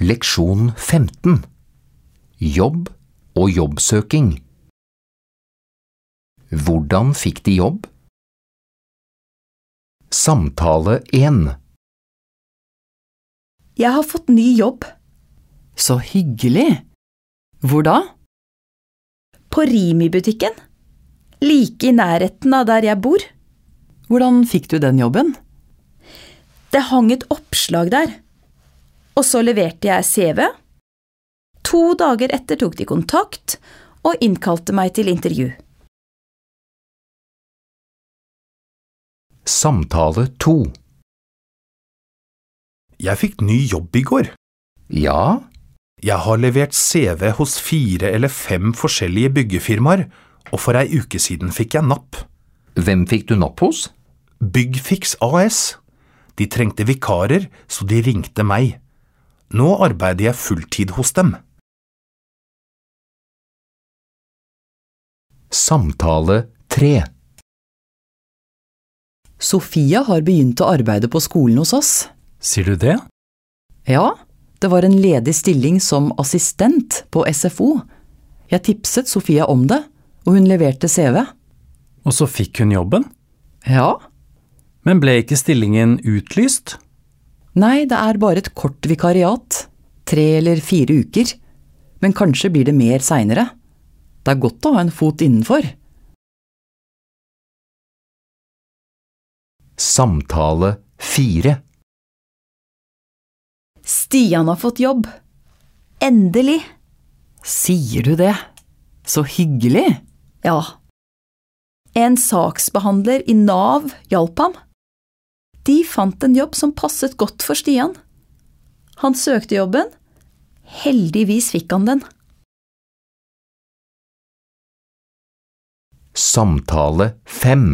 Leksjon 15. Jobb og jobbsøking. Hvordan fikk de jobb? Samtale 1. Jeg har fått ny jobb. Så hyggelig. Hvor da? På Rimi-butikken. Like i nærheten av der jeg bor. Hvordan fikk du den jobben? Det hang et oppslag der. Og så leverte jeg CV. 2 dager etter tok de kontakt og innkalte meg til intervju. Samtale 2. Jeg fikk ny jobb i går. Ja, Jeg har levert CV hos 4 eller 5 forskjellige byggefirmaer, og for ei uke siden fikk jeg napp. hvem fikk du napp hos? Byggfix AS. De trengte vikarer, så de ringte meg. Nå arbeider jeg fulltid hos dem. Samtale 3. Sofia har begynt å arbeide på skolen hos oss. Sier du det? Ja, det var en ledig stilling som assistent på SFO. Jeg tipset Sofia om det, og hun leverte CV. Og så fikk hun jobben? Ja. Men ble ikke stillingen utlyst? Nei, det er bare et kort vikariat. 3 eller 4 uker. Men kanskje blir det mer senere. Det er godt å ha en fot innenfor. Samtale 4. Stian har fått jobb. Endelig. Sier du det? Så hyggelig. Ja. En saksbehandler i Nav hjalp ham. De fant en jobb som passet godt for Stian. Han søkte jobben. Heldigvis fikk han den. Samtale 5.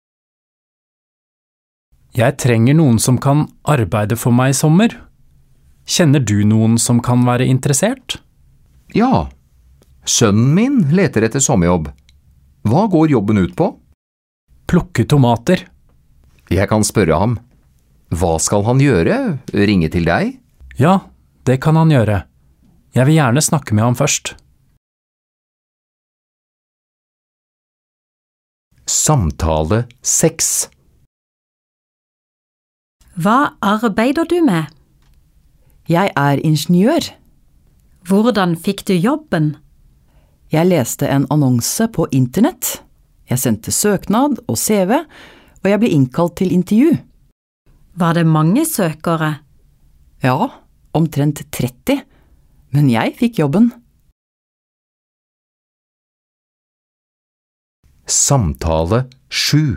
Jeg trenger noen som kan arbeide for meg i sommer. Kjenner du noen som kan være interessert? Ja, sønnen min leter etter sommerjobb. Hva går jobben ut på? Plukke tomater. Jeg kan spørre ham. Hva skal han gjøre? Ringe til deg? Ja, det kan han gjøre. Jeg vil gjerne snakke med ham først. Samtale 6. Hva arbeider du med? Jeg er ingeniør. Hvordan fikk du jobben? Jeg leste en annonse på internett. Jeg sendte søknad og CV, og jeg ble innkalt til intervju. Var det mange søkere? Ja, omtrent 30, men jeg fikk jobben. Samtale 7.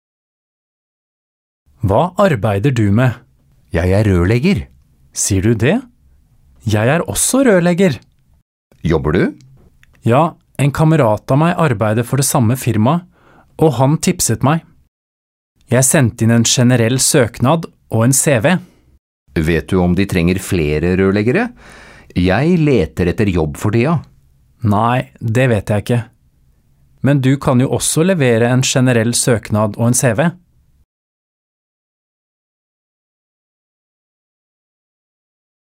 Hva arbeider du med? Jeg er rørlegger. Sier du det? Jeg er også rørlegger. Jobber du? Ja, en kamerat av meg arbeider for det samme firmaet, og han tipset meg. Jeg sendte inn en generell søknad og en CV. Vet du om de trenger flere rørleggere? Jeg leter etter jobb for tida. Nei, det vet jeg ikke. Men du kan jo også levere en generell søknad og en CV.